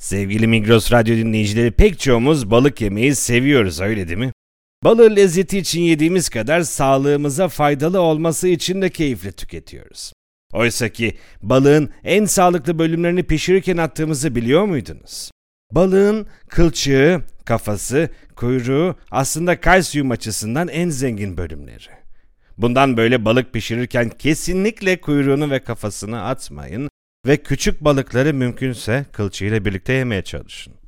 Sevgili Migros Radyo dinleyicileri, pek çoğumuz balık yemeyi seviyoruz, öyle değil mi? Balığı lezzeti için yediğimiz kadar sağlığımıza faydalı olması için de keyifle tüketiyoruz. Oysa ki balığın en sağlıklı bölümlerini pişirirken attığımızı biliyor muydunuz? Balığın kılçığı, kafası, kuyruğu aslında kalsiyum açısından en zengin bölümleri. Bundan böyle balık pişirirken kesinlikle kuyruğunu ve kafasını atmayın ve küçük balıkları mümkünse kılçığıyla birlikte yemeye çalışın.